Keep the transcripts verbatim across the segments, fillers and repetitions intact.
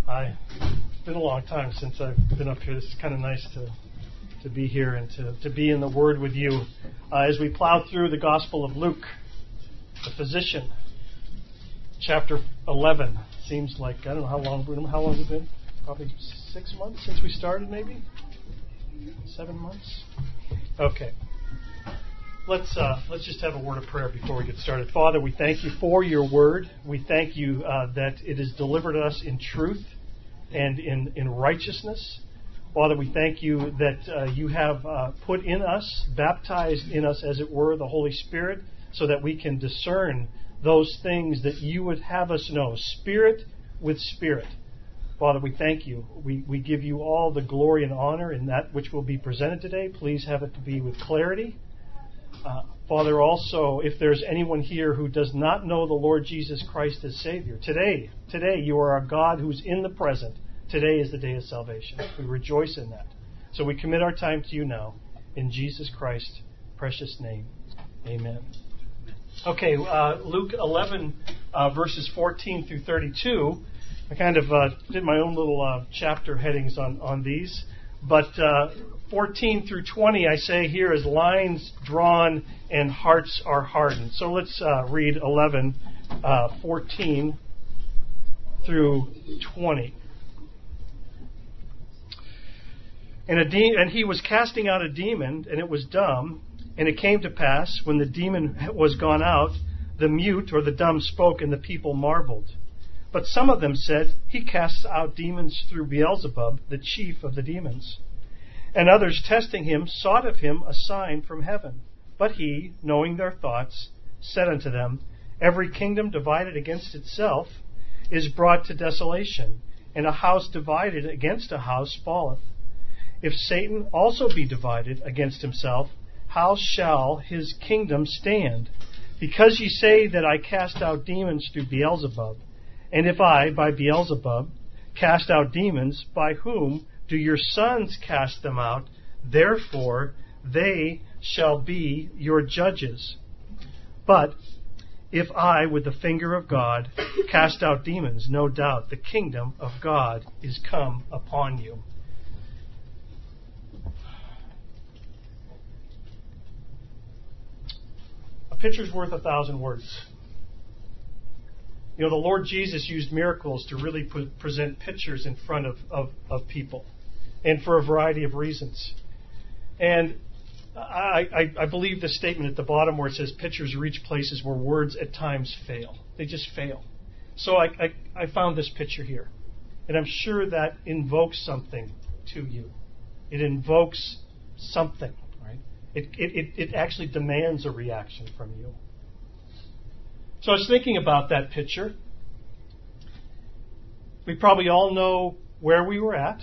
Hi. It's been a long time since I've been up here. This is kind of nice to to be here and to, to be in the Word with you. Uh, as we plow through the Gospel of Luke, the physician, chapter eleven. Seems like, I don't know how long, how long has it been? Probably six months since we started, maybe? Seven months? Okay. Let's uh, let's just have a word of prayer before we get started. Father, we thank you for your word. We thank you uh, that it is delivered to us in truth and in, in righteousness. Father, we thank you that uh, you have uh, put in us, baptized in us, as it were, the Holy Spirit, so that we can discern those things that you would have us know, spirit with spirit. Father, we thank you. We, we give you all the glory and honor in that which will be presented today. Please have it to be with clarity. Uh, Father, also, if there's anyone here who does not know the Lord Jesus Christ as Savior, today, today you are a God who's in the present. Today is the day of salvation. We rejoice in that. So we commit our time to you now. In Jesus Christ's precious name, amen. Okay, uh, Luke eleven, uh, verses fourteen through thirty-two. I kind of uh, did my own little uh, chapter headings on, on these. But uh, fourteen through twenty, I say here, is lines drawn and hearts are hardened. So let's uh, read eleven, uh, fourteen through twenty. And, a de- and he was casting out a demon, and it was dumb. And it came to pass, when the demon was gone out, the mute or the dumb spoke, and the people marveled. But some of them said, he casts out demons through Beelzebub, the chief of the demons. And others, testing him, sought of him a sign from heaven. But he, knowing their thoughts, said unto them, every kingdom divided against itself is brought to desolation, and a house divided against a house falleth. If Satan also be divided against himself, how shall his kingdom stand? Because ye say that I cast out demons through Beelzebub, and if I, by Beelzebub, cast out demons, by whom do your sons cast them out? Therefore they shall be your judges. But if I, with the finger of God, cast out demons, no doubt the kingdom of God is come upon you. A picture's worth a thousand words. You know, the Lord Jesus used miracles to really put, present pictures in front of, of, of people, and for a variety of reasons. And I, I, I believe the statement at the bottom where it says pictures reach places where words at times fail. They just fail. So I, I, I found this picture here, and I'm sure that invokes something to you. It invokes something. It, it, it actually demands a reaction from you. So I was thinking about that picture. We probably all know where we were at.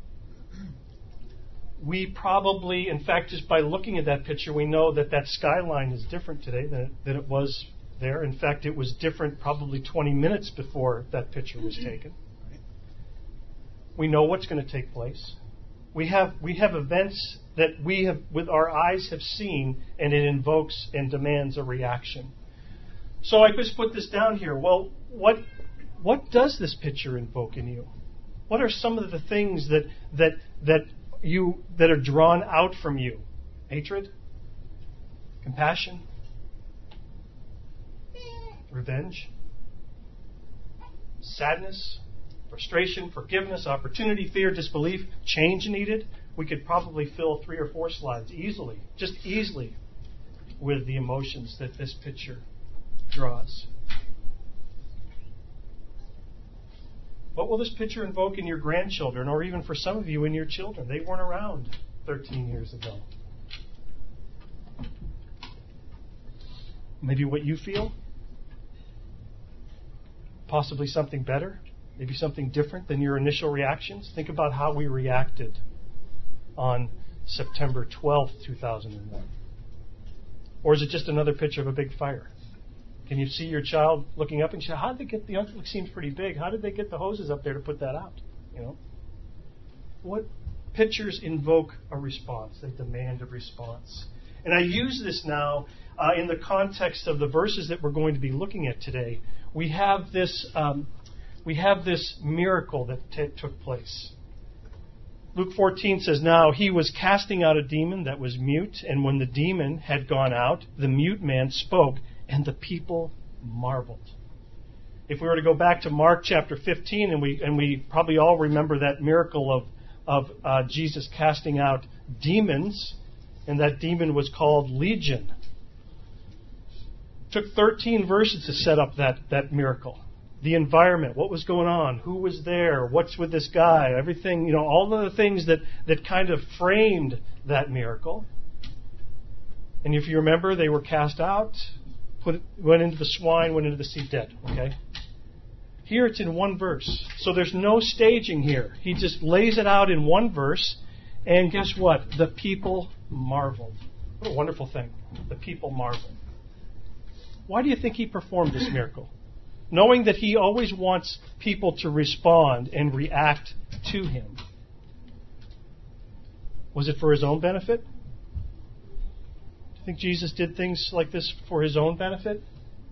We probably, in fact, just by looking at that picture, we know that that skyline is different today than it, than it was there. In fact, it was different probably twenty minutes before that picture was taken. We know what's going to take place. We have we have events that we have, with our eyes, have seen, and it invokes and demands a reaction. So I just put this down here. Well, what what does this picture invoke in you? What are some of the things that that that you that are drawn out from you? Hatred, compassion, revenge, sadness, frustration, forgiveness, opportunity, fear, disbelief, change needed. We could probably fill three or four slides easily, just easily, with the emotions that this picture draws. What will this picture invoke in your grandchildren, or even for some of you in your children? They weren't around thirteen years ago. Maybe what you feel? Possibly something better? Maybe something different than your initial reactions? Think about how we reacted on September twelfth, two thousand one. Or is it just another picture of a big fire? Can you see your child looking up and say, how did they get the, it seems pretty big, how did they get the hoses up there to put that out? You know? What pictures invoke a response? They demand a response. And I use this now uh, in the context of the verses that we're going to be looking at today. We have this um, we have this miracle that t- took place. Luke fourteen says, "Now he was casting out a demon that was mute, and when the demon had gone out, the mute man spoke, and the people marveled." If we were to go back to Mark chapter fifteen, and we and we probably all remember that miracle of of uh, Jesus casting out demons, and that demon was called Legion. It took thirteen verses to set up that, that miracle. The environment, what was going on, who was there, what's with this guy, everything, you know, all of the things that, that kind of framed that miracle. And if you remember, they were cast out, put went into the swine, went into the sea dead. Okay? Here it's in one verse. So there's no staging here. He just lays it out in one verse, and guess what? The people marveled. What a wonderful thing. The people marveled. Why do you think he performed this miracle? Knowing that he always wants people to respond and react to him. Was it for his own benefit? Do you think Jesus did things like this for his own benefit?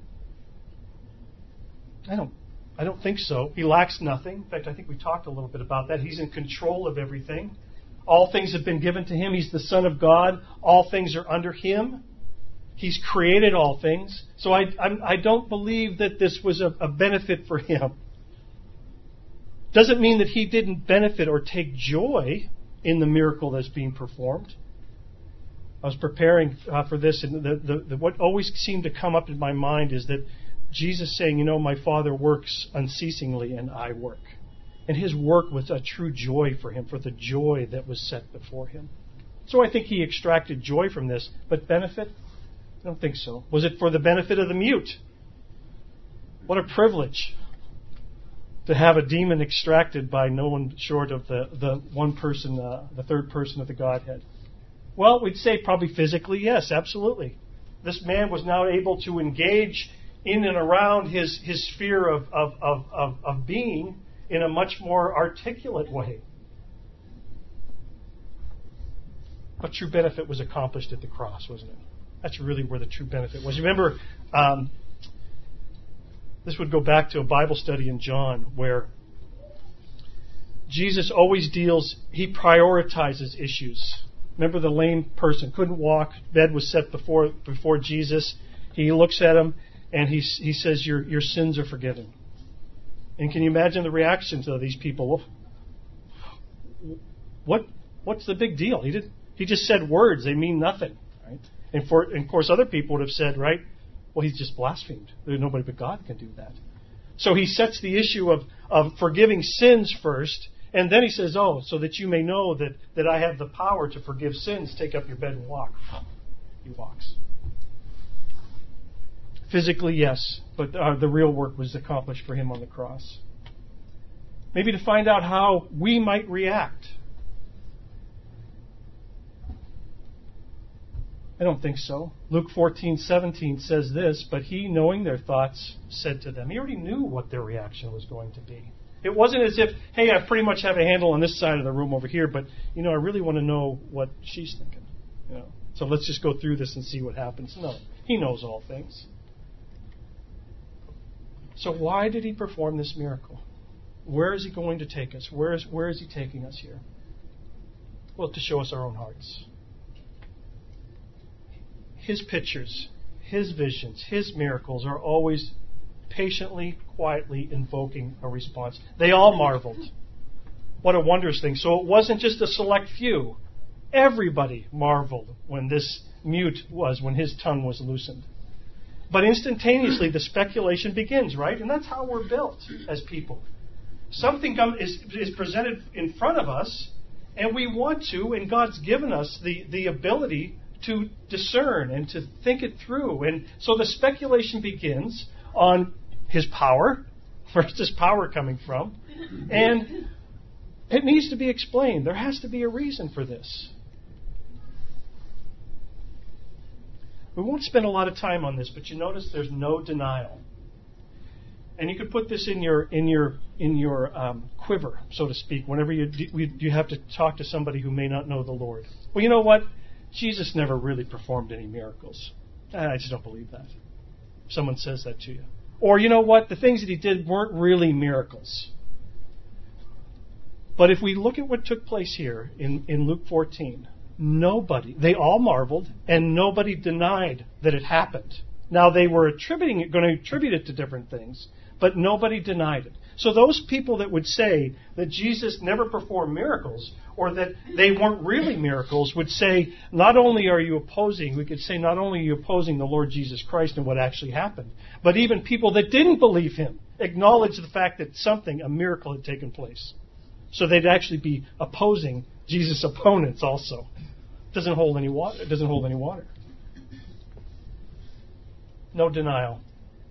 I don't I don't think so. He lacks nothing. In fact, I think we talked a little bit about that. He's in control of everything. All things have been given to him. He's the Son of God. All things are under him. He's created all things. So I, I, I don't believe that this was a, a benefit for him. Doesn't mean that he didn't benefit or take joy in the miracle that's being performed. I was preparing uh, for this, and the, the, the, what always seemed to come up in my mind is that Jesus saying, you know, my Father works unceasingly and I work. And his work was a true joy for him, for the joy that was set before him. So I think he extracted joy from this, but benefit? I don't think so. Was it for the benefit of the mute? What a privilege to have a demon extracted by no one short of the, the one person, uh, the third person of the Godhead. Well, we'd say probably physically, yes, absolutely. This man was now able to engage in and around his, his sphere of, of, of, of, of being in a much more articulate way. But true benefit was accomplished at the cross, wasn't it? That's really where the true benefit was. You remember, um, this would go back to a Bible study in John where Jesus always deals, he prioritizes issues. Remember the lame person, couldn't walk, bed was set before before Jesus. He looks at him and he, he says, your, your sins are forgiven. And can you imagine the reactions of these people? What what's the big deal? He did he just said words, they mean nothing, right? And, for, and of course, other people would have said, right, well, he's just blasphemed. Nobody but God can do that. So he sets the issue of, of forgiving sins first, and then he says, oh, so that you may know that, that I have the power to forgive sins, take up your bed and walk. He walks. Physically, yes, but uh, the real work was accomplished for him on the cross. Maybe to find out how we might react. I don't think so. Luke fourteen seventeen says this, but he, knowing their thoughts, said to them. He already knew what their reaction was going to be. It wasn't as if, hey, I pretty much have a handle on this side of the room over here, but, you know, I really want to know what she's thinking. You know, so let's just go through this and see what happens. No, he knows all things. So why did he perform this miracle? Where is he going to take us? Where is, where is he taking us here? Well, to show us our own hearts. His pictures, his visions, his miracles are always patiently, quietly invoking a response. They all marveled. What a wondrous thing. So it wasn't just a select few. Everybody marveled when this mute was, when his tongue was loosened. But instantaneously the speculation begins, right? And that's how we're built as people. Something is, is presented in front of us, and we want to, and God's given us the, the ability to discern and to think it through. And so the speculation begins on his power. Where's this power coming from? And it needs to be explained. There has to be a reason for this. We won't spend a lot of time on this, but you notice there's no denial. And you could put this in your in your in your um, quiver, so to speak, whenever you you have to talk to somebody who may not know the Lord. Well, you know what? Jesus never really performed any miracles. I just don't believe that. If someone says that to you. Or, you know what, the things that he did weren't really miracles. But if we look at what took place here in, in Luke fourteen, nobody, they all marveled, and nobody denied that it happened. Now, they were attributing it, going to attribute it to different things, but nobody denied it. So those people that would say that Jesus never performed miracles, or that they weren't really miracles, would say, not only are you opposing, we could say not only are you opposing the Lord Jesus Christ and what actually happened, but even people that didn't believe him acknowledged the fact that something, a miracle, had taken place. So they'd actually be opposing Jesus' opponents also. It doesn't hold any water. It doesn't hold any water. No denial.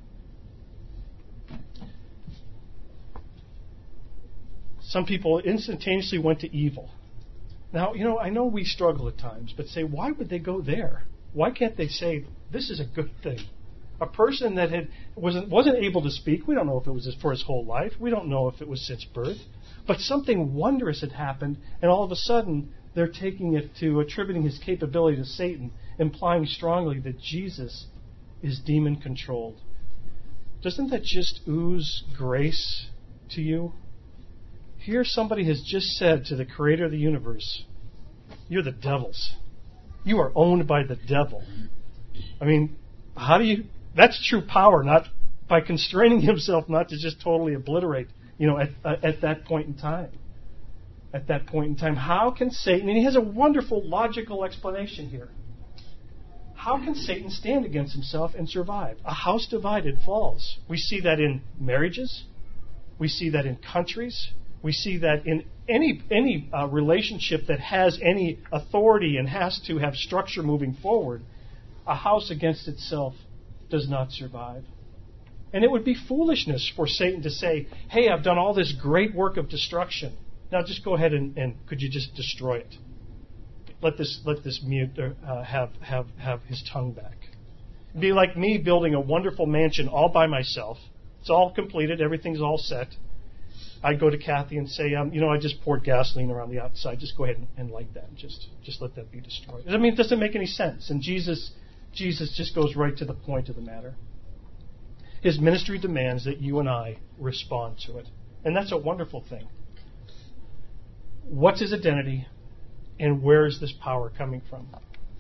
Some people instantaneously went to evil. Now, you know, I know we struggle at times, but say, why would they go there? Why can't they say, this is a good thing? A person that had wasn't wasn't able to speak, we don't know if it was for his whole life. We don't know if it was since birth. But something wondrous had happened, and all of a sudden, they're taking it to attributing his capability to Satan, implying strongly that Jesus is demon-controlled. Doesn't that just ooze grace to you? Here somebody has just said to the creator of the universe, you're the devil's. You are owned by the devil. I mean, how do you... That's true power, not by constraining himself not to just totally obliterate, you know, at, uh, at that point in time. At that point in time. How can Satan... And he has a wonderful logical explanation here. How can Satan stand against himself and survive? A house divided falls. We see that in marriages. We see that in countries. We see that in any any uh, relationship that has any authority and has to have structure moving forward. A house against itself does not survive. And it would be foolishness for Satan to say, hey, I've done all this great work of destruction. Now just go ahead and, and could you just destroy it? Let this let this mute uh, have have have his tongue back. It'd be like me building a wonderful mansion all by myself. It's all completed. Everything's all set. I'd go to Kathy and say, um, you know, I just poured gasoline around the outside. Just go ahead and, and light that. And just just let that be destroyed. I mean, it doesn't make any sense. And Jesus Jesus just goes right to the point of the matter. His ministry demands that you and I respond to it, and that's a wonderful thing. What's his identity? And where is this power coming from?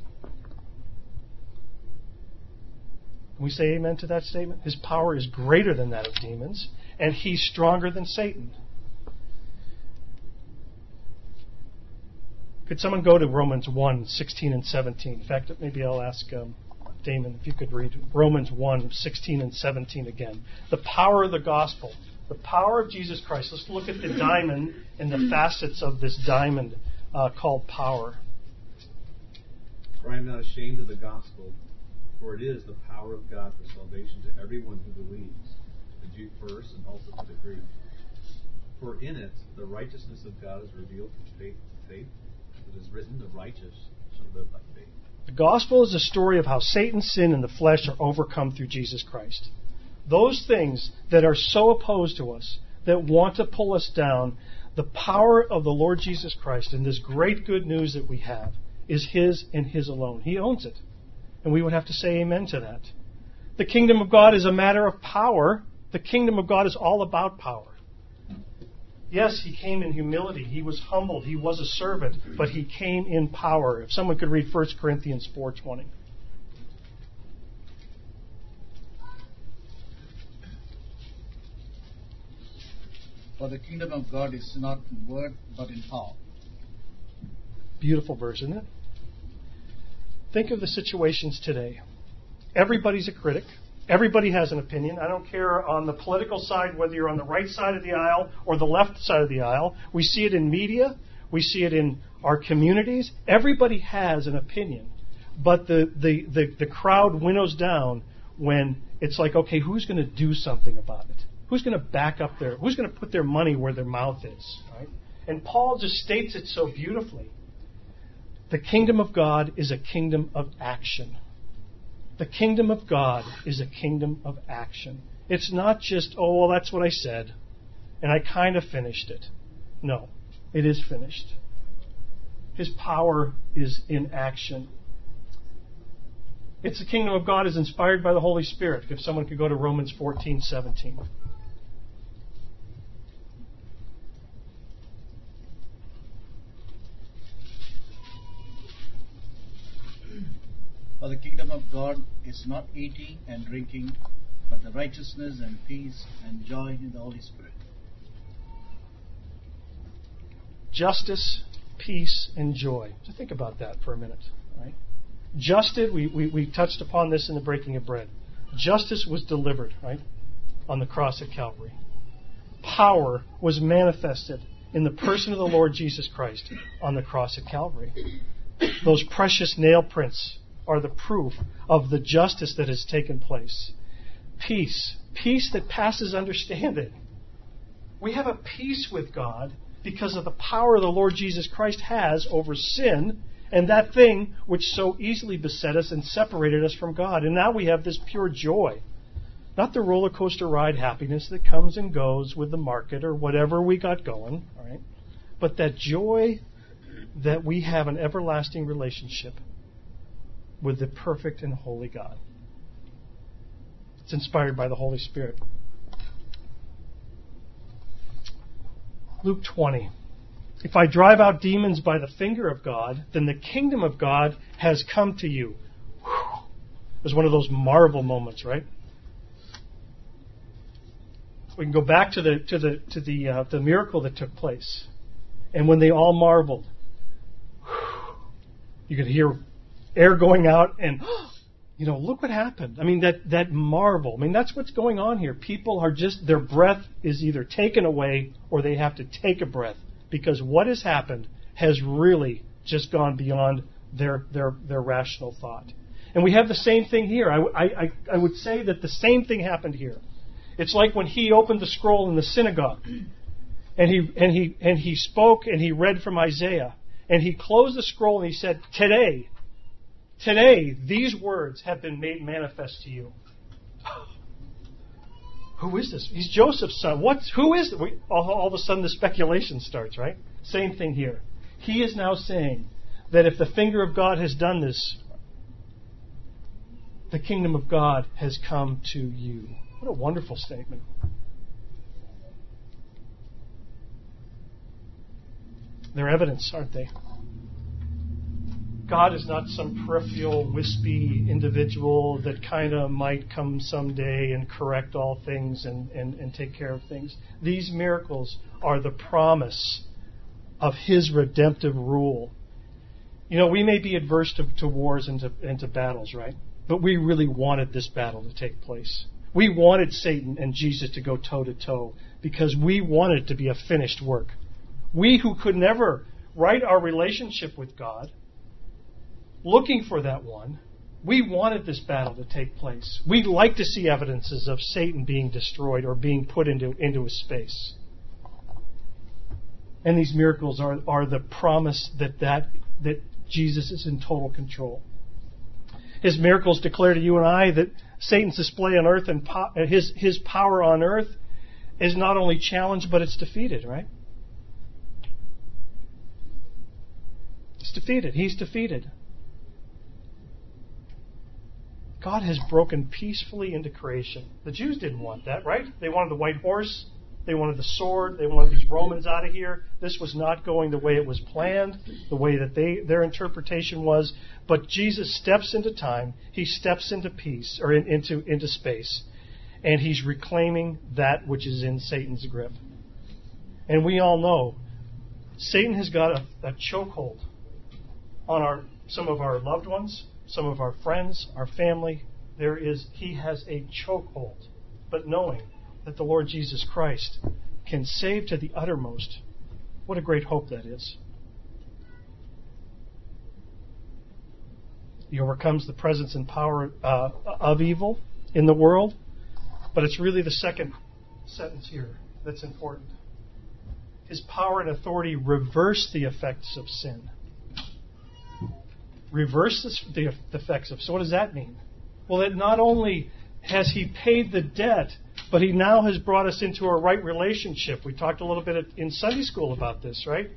Can we say amen to that statement? His power is greater than that of demons, and he's stronger than Satan. Could someone go to Romans one, sixteen and seventeen? In fact, maybe I'll ask um, Damon if you could read Romans one, sixteen and seventeen again. The power of the gospel. The power of Jesus Christ. Let's look at the diamond and the facets of this diamond uh, called power. For I am not ashamed of the gospel, for it is the power of God for salvation to everyone who believes, the Jew first and also to the Greek. For in it the righteousness of God is revealed from faith to faith. It is written, the righteous shall live by faith. The gospel is a story of how Satan, sin, and the flesh are overcome through Jesus Christ. Those things that are so opposed to us, that want to pull us down, the power of the Lord Jesus Christ and this great good news that we have is his and his alone. He owns it. And we would have to say amen to that. The kingdom of God is a matter of power. The kingdom of God is all about power. Yes, he came in humility. He was humbled. He was a servant. But he came in power. If someone could read First Corinthians four twenty. For the kingdom of God is not in word, but in power. Beautiful verse, isn't it? Think of the situations today. Everybody's a critic. Everybody has an opinion. I don't care on the political side, whether you're on the right side of the aisle or the left side of the aisle. We see it in media. We see it in our communities. Everybody has an opinion. But the, the, the, the crowd winnows down when it's like, okay, who's going to do something about it? Who's going to back up their, who's going to put their money where their mouth is, right? And Paul just states it so beautifully. The kingdom of God is a kingdom of action. The kingdom of God is a kingdom of action. It's not just, oh, well, that's what I said, and I kind of finished it. No, it is finished. His power is in action. It's the kingdom of God is inspired by the Holy Spirit. If someone could go to Romans fourteen seventeen. For the kingdom of God is not eating and drinking, but the righteousness and peace and joy in the Holy Spirit. Justice, peace, and joy. So think about that for a minute. Right? Justice, we, we, we touched upon this in the breaking of bread. Justice was delivered, right, on the cross at Calvary. Power was manifested in the person of the Lord Jesus Christ on the cross at Calvary. Those precious nail prints are the proof of the justice that has taken place. Peace. Peace that passes understanding. We have a peace with God because of the power the Lord Jesus Christ has over sin and that thing which so easily beset us and separated us from God. And now we have this pure joy. Not the roller coaster ride happiness that comes and goes with the market or whatever we got going, all right? But that joy that we have an everlasting relationship with the perfect and holy God. It's inspired by the Holy Spirit. Luke twenty. If I drive out demons by the finger of God, then the kingdom of God has come to you. Whew. It was one of those marvel moments, right? We can go back to the to the to the uh, the miracle that took place, and when they all marveled, whew, you could hear air going out, and you know, look what happened. I mean, that that marvel. I mean, that's what's going on here. People are just, their breath is either taken away or they have to take a breath because what has happened has really just gone beyond their their their rational thought. And we have the same thing here. I, I, I would say that the same thing happened here. It's like when he opened the scroll in the synagogue, and he and he and he spoke and he read from Isaiah, and he closed the scroll and he said, "Today." Today, these words have been made manifest to you. Who is this? He's Joseph's son. What's, who is it? We, all, all of a sudden, the speculation starts, right? Same thing here. He is now saying that if the finger of God has done this, the kingdom of God has come to you. What a wonderful statement. They're evidence, aren't they? God is not some peripheral, wispy individual that kind of might come someday and correct all things and, and, and take care of things. These miracles are the promise of His redemptive rule. You know, we may be adverse to, to wars and to, and to battles, right? But we really wanted this battle to take place. We wanted Satan and Jesus to go toe-to-toe because we wanted it to be a finished work. We who could never right our relationship with God, looking for that one, we wanted this battle to take place. We'd like to see evidences of Satan being destroyed or being put into, into a space. And these miracles are, are the promise that, that that Jesus is in total control. His miracles declare to you and I that Satan's display on earth and po- his, his power on earth is not only challenged, but it's defeated, right? It's defeated. He's defeated. God has broken peacefully into creation. The Jews didn't want that, right? They wanted the white horse. They wanted the sword. They wanted these Romans out of here. This was not going the way it was planned, the way that they their interpretation was. But Jesus steps into time. He steps into peace, or in, into, into space. And He's reclaiming that which is in Satan's grip. And we all know Satan has got a, a chokehold on our some of our loved ones, some of our friends, our family. There is, he has a chokehold. But knowing that the Lord Jesus Christ can save to the uttermost, what a great hope that is. He overcomes the presence and power uh, of evil in the world. But it's really the second sentence here that's important. His power and authority reverse the effects of sin. Reverse the effects of sin. So what does that mean? Well, that not only has He paid the debt, but He now has brought us into a right relationship. We talked a little bit in Sunday school about this, right?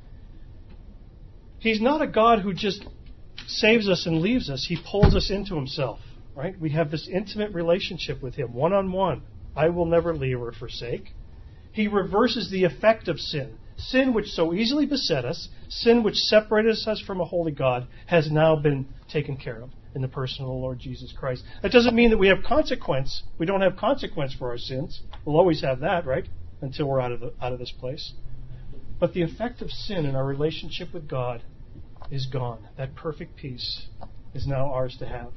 He's not a God who just saves us and leaves us. He pulls us into Himself. right? We have this intimate relationship with Him, one-on-one. I will never leave or forsake. He reverses the effect of sin. Sin which so easily beset us, sin which separated us from a holy God, has now been taken care of in the person of the Lord Jesus Christ. That doesn't mean that we have consequence. We don't have consequence for our sins. We'll always have that, right? Until we're out of the, out of this place. But the effect of sin in our relationship with God is gone. That perfect peace is now ours to have.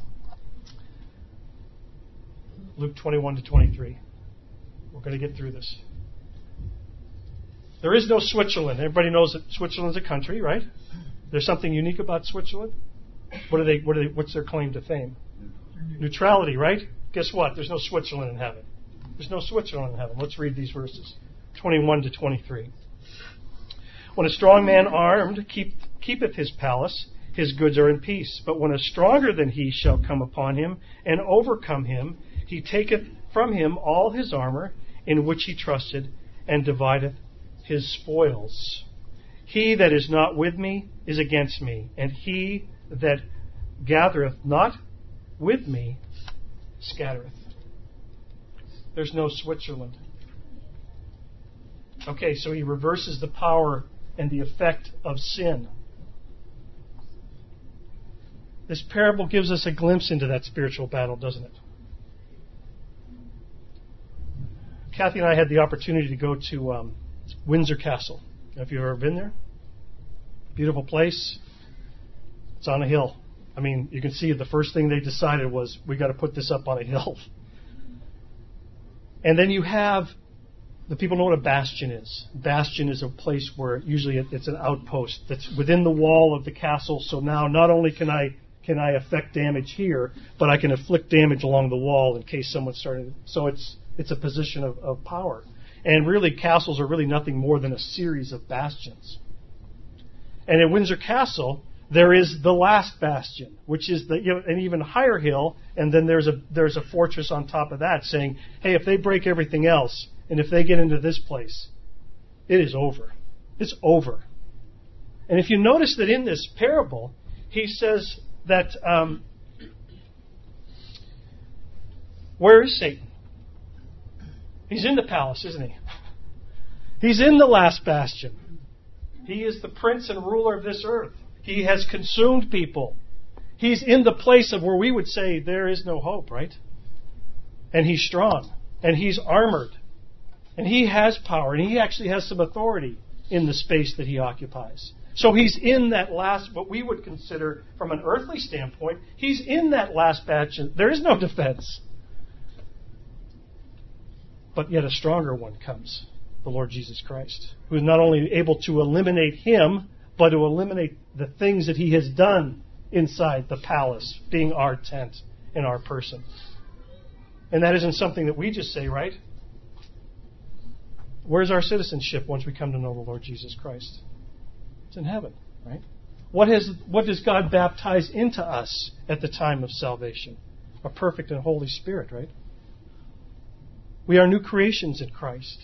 Luke twenty-one to twenty-three. We're going to get through this. There is no Switzerland. Everybody knows that Switzerland's a country, right? There's something unique about Switzerland. What are they? What are they? What's their claim to fame? Neutrality, right? Guess what? There's no Switzerland in heaven. There's no Switzerland in heaven. Let's read these verses, twenty-one to twenty-three. When a strong man armed keep, keepeth his palace, his goods are in peace. But when a stronger than he shall come upon him and overcome him, he taketh from him all his armor in which he trusted, and divideth his spoils. He that is not with me is against me, and he that gathereth not with me scattereth. There's no Switzerland. Okay, so he reverses the power and the effect of sin. This parable gives us a glimpse into that spiritual battle, doesn't it? Kathy and I had the opportunity to go to um, Windsor Castle. Have you ever been there? Beautiful place. It's on a hill. I mean, you can see the first thing they decided was, we got to put this up on a hill. And then you have, the people know what a bastion is. Bastion is a place where usually it's an outpost that's within the wall of the castle. So now not only can I can I affect damage here, but I can inflict damage along the wall in case someone's starting. So it's it's a position of, of power. And really, castles are really nothing more than a series of bastions. And in Windsor Castle, there is the last bastion, which is the, you know, an even higher hill, and then there's a there's a fortress on top of that, saying, hey, if they break everything else, and if they get into this place, it is over. It's over. And if you notice that in this parable, he says that, um, where is Satan? He's in the palace, isn't he? He's in the last bastion. He is the prince and ruler of this earth. He has consumed people. He's in the place of where we would say there is no hope, right? And he's strong. And he's armored. And he has power. And he actually has some authority in the space that he occupies. So he's in that last, what we would consider from an earthly standpoint, he's in that last bastion. There is no defense. But yet a stronger one comes, the Lord Jesus Christ, who is not only able to eliminate him, but to eliminate the things that he has done inside the palace, being our tent and our person. And that isn't something that we just say, right? Where's our citizenship once we come to know the Lord Jesus Christ? It's in heaven, right? What has what does God baptize into us at the time of salvation? A perfect and Holy Spirit, right? We are new creations in Christ.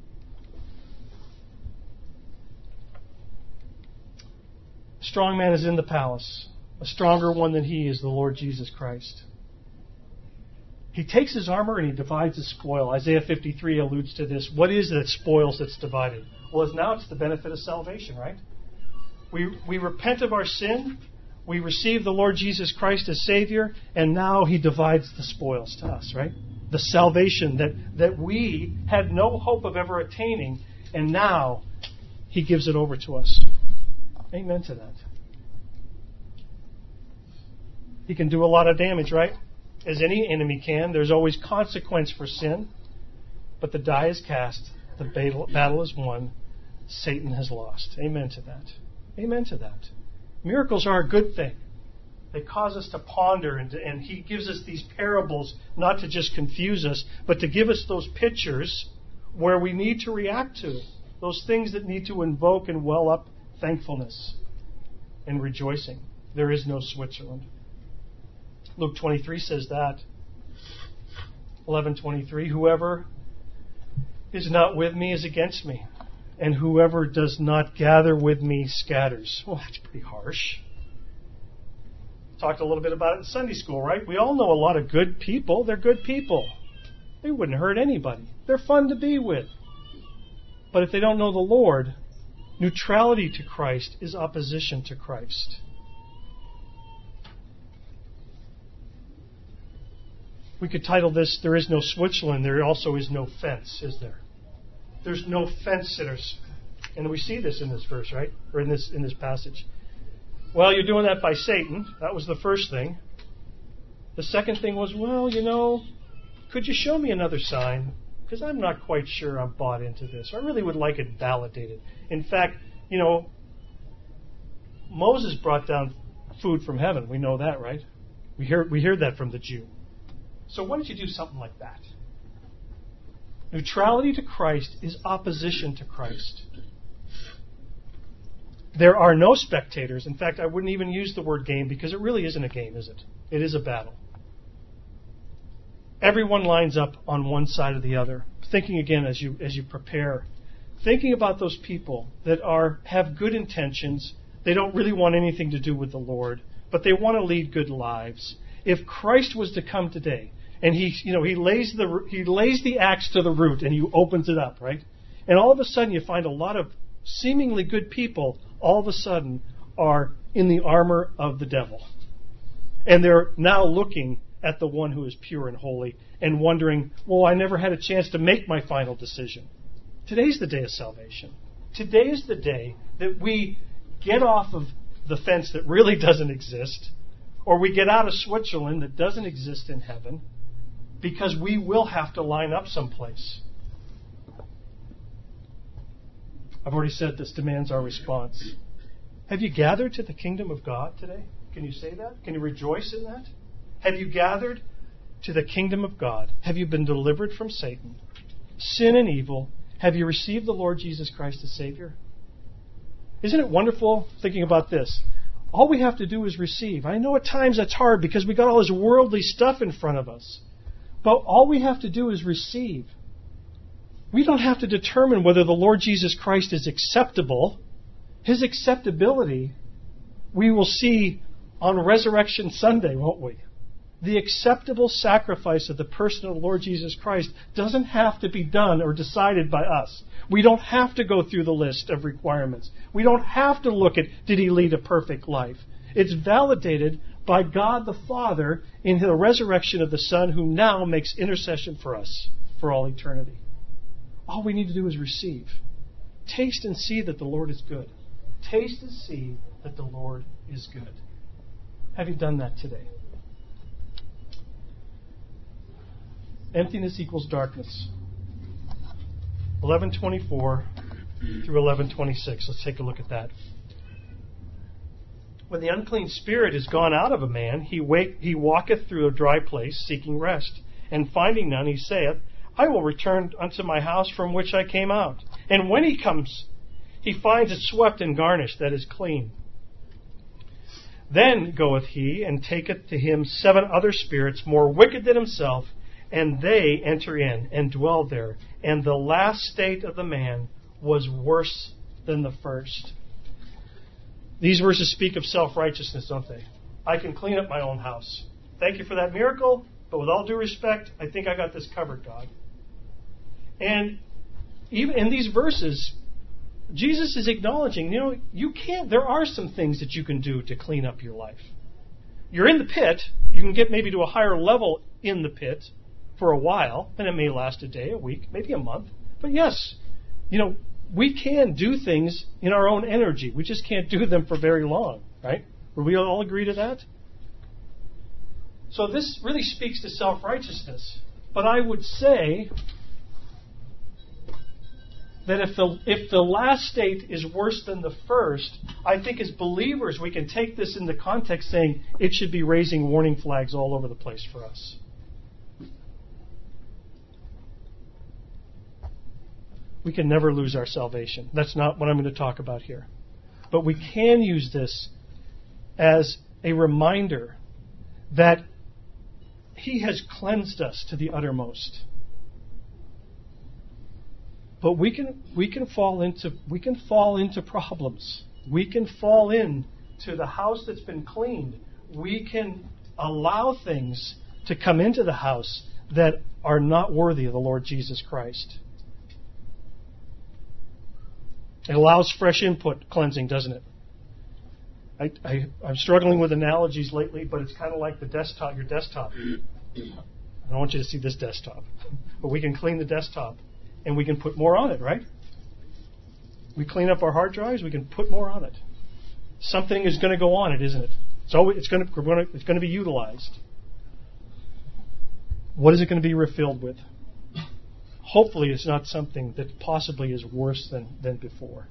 A strong man is in the palace. A stronger one than he is the Lord Jesus Christ. He takes his armor and he divides his spoil. Isaiah fifty-three alludes to this. What is it that spoils that's divided? Well, it's now it's the benefit of salvation, right? We we repent of our sin. We receive the Lord Jesus Christ as Savior. And now he divides the spoils to us, right? The salvation that, that we had no hope of ever attaining. And now he gives it over to us. Amen to that. He can do a lot of damage, right? As any enemy can. There's always consequence for sin. But the die is cast. The battle, battle is won. Satan has lost. Amen to that. Amen to that. Miracles are a good thing. They cause us to ponder, and, to, and he gives us these parables not to just confuse us, but to give us those pictures where we need to react to. Those things that need to invoke and well up thankfulness and rejoicing. There is no Switzerland. Luke twenty-three says that. eleven twenty-three, whoever is not with me is against me, and whoever does not gather with me scatters. Well, that's pretty harsh. Talked a little bit about it in Sunday school, right? We all know a lot of good people. They're good people. They wouldn't hurt anybody. They're fun to be with. But if they don't know the Lord, neutrality to Christ is opposition to Christ. We could title this, There is no Switzerland, there also is no fence, is there? There's no fence sitters. And we see this in this verse, right? Or in this in this passage. Well, you're doing that by Satan. That was the first thing. The second thing was, well, you know, could you show me another sign? Because I'm not quite sure I'm bought into this. I really would like it validated. In fact, you know, Moses brought down food from heaven. We know that, right? We hear we hear that from the Jew. So why don't you do something like that? Neutrality to Christ is opposition to Christ. There are no spectators. In fact, I wouldn't even use the word game because it really isn't a game, is it? It is a battle. Everyone lines up on one side or the other. Thinking again as you as you prepare, thinking about those people that are have good intentions. They don't really want anything to do with the Lord, but they want to lead good lives. If Christ was to come today, and he you know he lays the he lays the axe to the root and he opens it up, right? And all of a sudden you find a lot of seemingly good people all of a sudden are in the armor of the devil. And they're now looking at the one who is pure and holy and wondering, well, I never had a chance to make my final decision. Today's the day of salvation. Today is the day that we get off of the fence that really doesn't exist, or we get out of Switzerland that doesn't exist in heaven, because we will have to line up someplace. I've already said this demands our response. Have you gathered to the kingdom of God today? Can you say that? Can you rejoice in that? Have you gathered to the kingdom of God? Have you been delivered from Satan, sin and evil? Have you received the Lord Jesus Christ as Savior? Isn't it wonderful thinking about this? All we have to do is receive. I know at times that's hard because we got all this worldly stuff in front of us. But all we have to do is receive. We don't have to determine whether the Lord Jesus Christ is acceptable. His acceptability we will see on Resurrection Sunday, won't we? The acceptable sacrifice of the person of the Lord Jesus Christ doesn't have to be done or decided by us. We don't have to go through the list of requirements. We don't have to look at, did he lead a perfect life? It's validated by God the Father in the resurrection of the Son, who now makes intercession for us for all eternity. All we need to do is receive. Taste and see that the Lord is good. Taste and see that the Lord is good. Have you done that today? Emptiness equals darkness. eleven twenty-four through eleven twenty-six. Let's take a look at that. When the unclean spirit is gone out of a man, he wake, he walketh through a dry place, seeking rest. And finding none, he saith, I will return unto my house from which I came out. And when he comes, he finds it swept and garnished, that is clean. Then goeth he, and taketh to him seven other spirits more wicked than himself, and they enter in and dwell there. And the last state of the man was worse than the first. These verses speak of self-righteousness, don't they? I can clean up my own house. Thank you for that miracle, but with all due respect, I think I got this covered, God. And even in these verses, Jesus is acknowledging, you know, you can't, there are some things that you can do to clean up your life. You're in the pit. You can get maybe to a higher level in the pit for a while, and it may last a day, a week, maybe a month. But yes, you know, we can do things in our own energy. We just can't do them for very long, right? Would we all agree to that? So this really speaks to self-righteousness. But I would say that if the if the last state is worse than the first, I think as believers we can take this in the context saying it should be raising warning flags all over the place for us. We can never lose our salvation. That's not what I'm going to talk about here. But we can use this as a reminder that He has cleansed us to the uttermost. But we can we can fall into we can fall into problems. We can fall into the house that's been cleaned. we can allow things to come into the house that are not worthy of the Lord Jesus Christ. It allows fresh input cleansing, doesn't it? I, I, I'm struggling with analogies lately, but it's kind of like the desktop, your desktop. I don't want you to see this desktop. But we can clean the desktop, and we can put more on it, right? We clean up our hard drives, we can put more on it. Something is going to go on it, isn't it? So it's going to, we're going to, it's going to be utilized. What is it going to be refilled with? Hopefully it's not something that possibly is worse than, than before.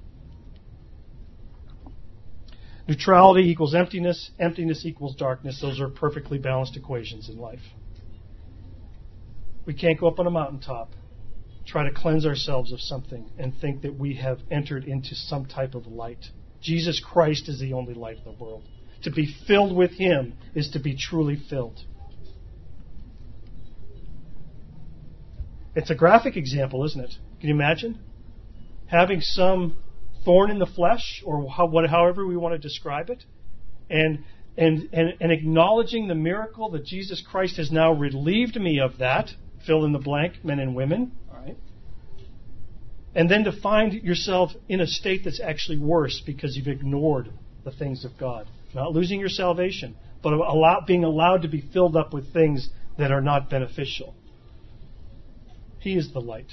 Neutrality equals emptiness. Emptiness equals darkness. Those are perfectly balanced equations in life. We can't go up on a mountaintop, try to cleanse ourselves of something, and think that we have entered into some type of light. Jesus Christ is the only light of the world. To be filled with Him is to be truly filled. It's a graphic example, isn't it? Can you imagine? Having some thorn in the flesh, or how, what, however we want to describe it, and, and, and, and acknowledging the miracle that Jesus Christ has now relieved me of that, fill in the blank, men and women, all right? And then to find yourself in a state that's actually worse because you've ignored the things of God. Not losing your salvation, but allow, being allowed to be filled up with things that are not beneficial. He is the light.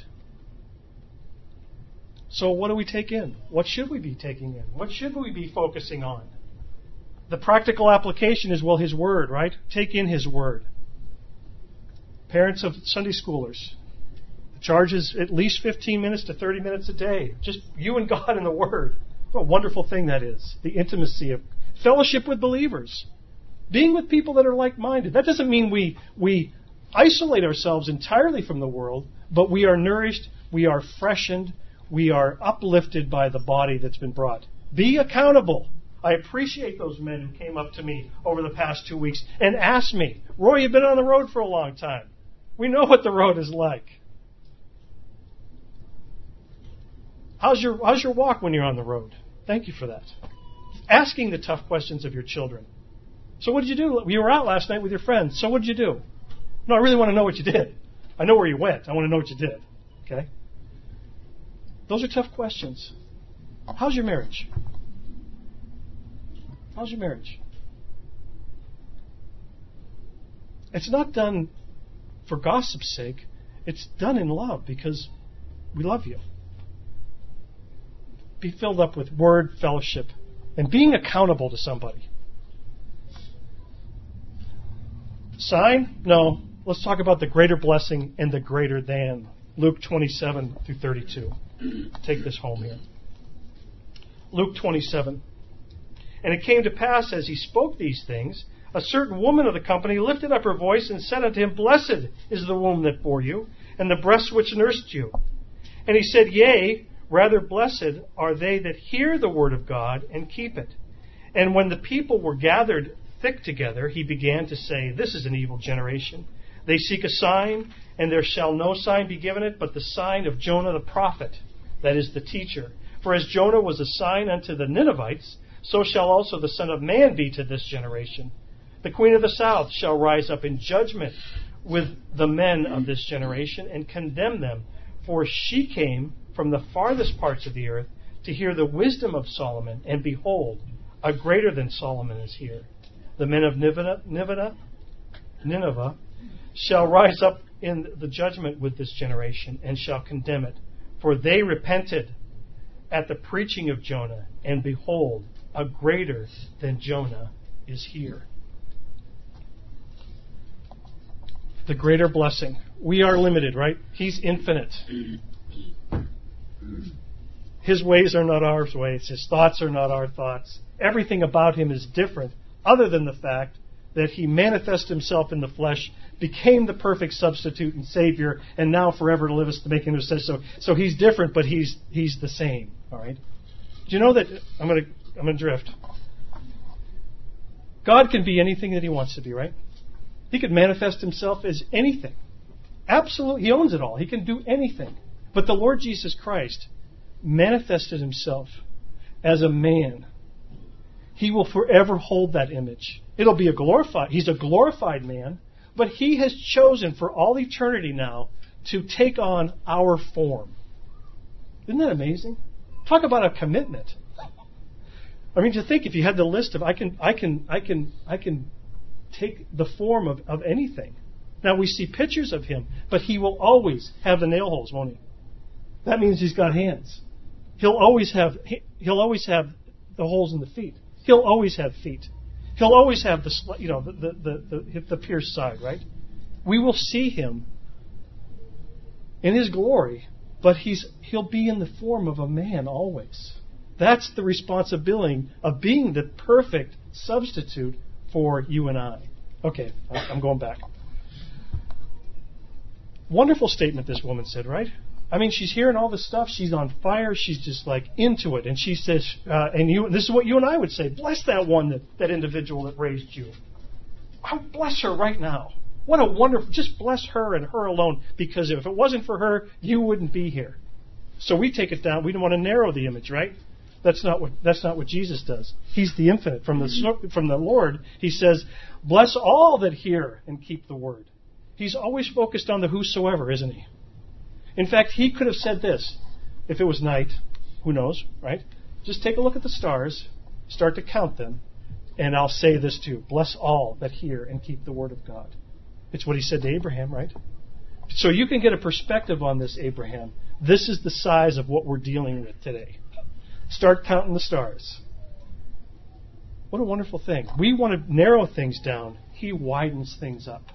So what do we take in? What should we be taking in? What should we be focusing on? The practical application is, well, His Word, right? Take in His Word. Parents of Sunday schoolers, the charge is at least fifteen minutes to thirty minutes a day. Just you and God and the Word. What a wonderful thing that is. The intimacy of fellowship with believers. Being with people that are like-minded. That doesn't mean we, we isolate ourselves entirely from the world, but we are nourished, we are freshened, we are uplifted by the body that's been brought. Be accountable. I appreciate those men who came up to me over the past two weeks and asked me, Roy, you've been on the road for a long time. We know what the road is like. How's your, how's your walk when you're on the road? Thank you for that. Asking the tough questions of your children. So what did you do? You were out last night with your friends. So what did you do? No, I really want to know what you did. I know where you went. I want to know what you did. Okay? Those are tough questions. How's your marriage? How's your marriage? It's not done for gossip's sake. It's done in love because we love you. Be filled up with word, fellowship, and being accountable to somebody. Sign? No. Let's talk about the greater blessing and the greater than. Luke twenty-seven through thirty-two. Take this home here. Luke twenty-seven. And it came to pass, as he spoke these things, a certain woman of the company lifted up her voice and said unto him, Blessed is the womb that bore you, and the breast which nursed you. And he said, Yea, rather blessed are they that hear the word of God and keep it. And when the people were gathered thick together, he began to say, This is an evil generation. They seek a sign, and there shall no sign be given it, but the sign of Jonah the prophet, that is the teacher. For as Jonah was a sign unto the Ninevites, so shall also the Son of Man be to this generation. The queen of the south shall rise up in judgment with the men of this generation, and condemn them. For she came from the farthest parts of the earth to hear the wisdom of Solomon, and behold, a greater than Solomon is here. The men of Nineveh, Nineveh, Nineveh shall rise up in the judgment with this generation, and shall condemn it. For they repented at the preaching of Jonah, and behold, a greater than Jonah is here. The greater blessing. We are limited, right? He's infinite. His ways are not our ways. His thoughts are not our thoughts. Everything about Him is different, other than the fact that He manifested Himself in the flesh, became the perfect substitute and Savior, and now forever to live us to make Him intercession. So, so He's different, but He's He's the same. All right. Do you know that I'm going to I'm going to drift? God can be anything that He wants to be, right? He could manifest Himself as anything. Absolutely, He owns it all. He can do anything. But the Lord Jesus Christ manifested Himself as a man He will forever hold that image. It'll be a glorified, he's a glorified man, but he has chosen for all eternity now to take on our form. Isn't that amazing? Talk about a commitment. I mean, to think if you had the list of, I can, I can, I can, I can take the form of, of anything. Now we see pictures of him, but he will always have the nail holes, won't he? That means he's got hands. He'll always have, he'll always have the holes in the feet. He'll always have feet. He'll always have the, you know, the, the, the, the, the pierced side, right? We will see him in his glory, but he's, he'll be in the form of a man always. That's the responsibility of being the perfect substitute for you and I. Okay, I'm going back. Wonderful statement this woman said, right? I mean, she's hearing all this stuff. She's on fire. She's just like into it. And she says, uh, and you, this is what you and I would say, bless that one, that, that individual that raised you. I bless her right now. What a wonderful, just bless her and her alone, because if it wasn't for her, you wouldn't be here. So we take it down. We don't want to narrow the image, right? That's not what that's not what Jesus does. He's the infinite. From the from the Lord, he says, bless all that hear and keep the word. He's always focused on the whosoever, isn't he? In fact, he could have said this if it was night. Who knows, right? Just take a look at the stars, start to count them, and I'll say this too. Bless all that hear and keep the word of God. It's what he said to Abraham, right? So you can get a perspective on this, Abraham. This is the size of what we're dealing with today. Start counting the stars. What a wonderful thing. We want to narrow things down. He widens things up.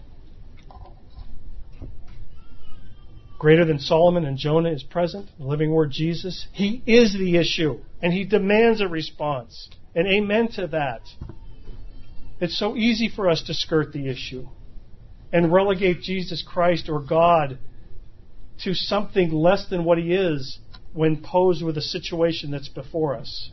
Greater than Solomon and Jonah is present, the living word Jesus. He is the issue, and he demands a response. And amen to that. It's so easy for us to skirt the issue and relegate Jesus Christ or God to something less than what he is when posed with a situation that's before us.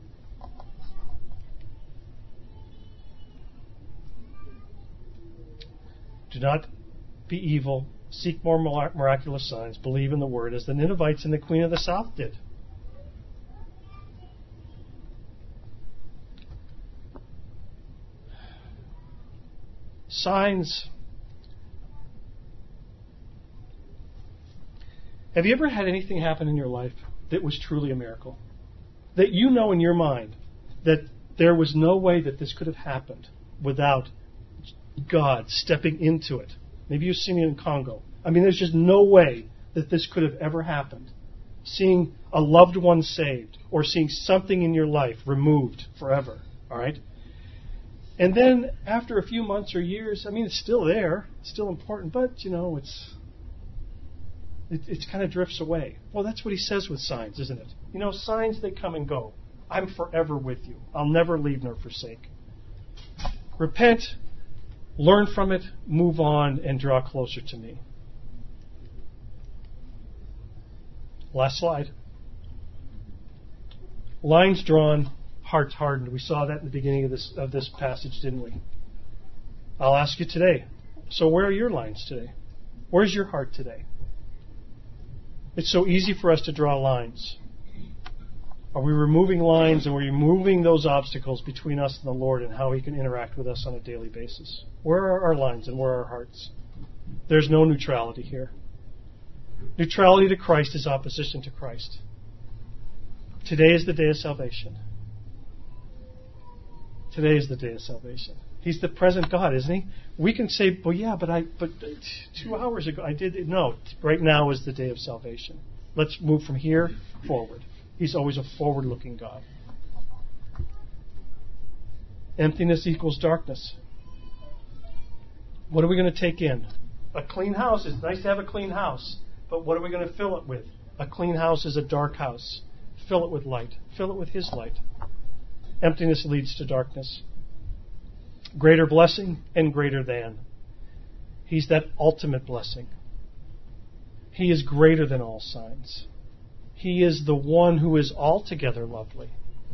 Do not be evil. Seek more miraculous signs. Believe in the word, as the Ninevites and the Queen of the South did. Signs. Have you ever had anything happen in your life that was truly a miracle? That you know in your mind that there was no way that this could have happened without God stepping into it. Maybe you've seen it in Congo. I mean, there's just no way that this could have ever happened. Seeing a loved one saved or seeing something in your life removed forever. All right? And then after a few months or years, I mean, it's still there. It's still important, but, you know, it's it, it kind of drifts away. Well, that's what he says with signs, isn't it? You know, signs, they come and go. I'm forever with you. I'll never leave nor forsake. Repent, learn from it, move on, and draw closer to me. Last slide. Lines drawn, hearts hardened. We saw that in the beginning of this of this passage, didn't we? I'll ask you today. So where are your lines today? Where's your heart today? It's so easy for us to draw lines. Are we removing lines and we're removing those obstacles between us and the Lord and how he can interact with us on a daily basis? Where are our lines and where are our hearts? There's no neutrality here. Neutrality to Christ is opposition to Christ. Today is the day of salvation. Today is the day of salvation. He's the present God, isn't he? We can say, well, yeah, but I, but two hours ago I did it. No, right now is the day of salvation. Let's move from here forward. He's always a forward-looking God. Emptiness equals darkness. What are we going to take in? A clean house. It's nice to have a clean house. But what are we going to fill it with? A clean house is a dark house. Fill it with light. Fill it with his light. Emptiness leads to darkness. Greater blessing and greater than. He's that ultimate blessing. He is greater than all signs. He is the one who is altogether lovely.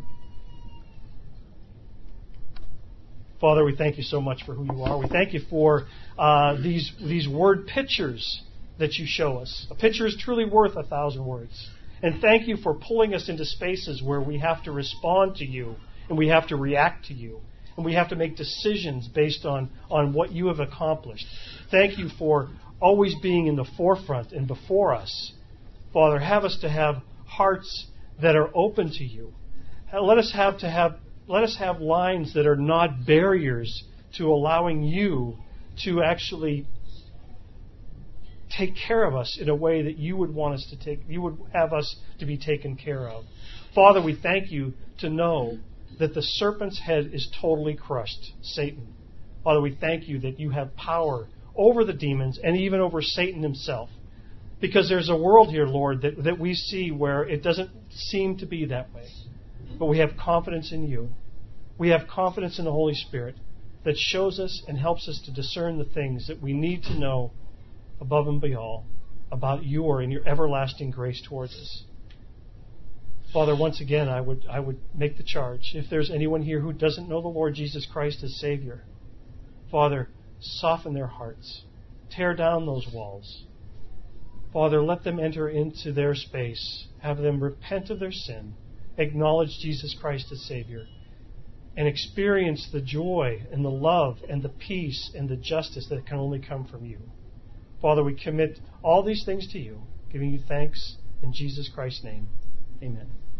Father, we thank you so much for who you are. We thank you for uh, these these word pictures that you show us. A picture is truly worth a thousand words. And thank you for pulling us into spaces where we have to respond to you and we have to react to you. And we have to make decisions based on, on what you have accomplished. Thank you for always being in the forefront and before us. Father, have us to have hearts that are open to you. Let us have to have let us have lines that are not barriers to allowing you to actually take care of us in a way that you would want us to take, you would have us to be taken care of. Father, we thank you to know that the serpent's head is totally crushed, Satan. Father, we thank you that you have power over the demons and even over Satan himself. Because there's a world here, Lord, that, that we see where it doesn't seem to be that way. But we have confidence in you. We have confidence in the Holy Spirit that shows us and helps us to discern the things that we need to know above and beyond about your and your everlasting grace towards us. Father, once again, I would I would make the charge. If there's anyone here who doesn't know the Lord Jesus Christ as Savior, Father, soften their hearts. Tear down those walls. Father, let them enter into their space. Have them repent of their sin, acknowledge Jesus Christ as Savior, and experience the joy and the love and the peace and the justice that can only come from you. Father, we commit all these things to you, giving you thanks in Jesus Christ's name. Amen.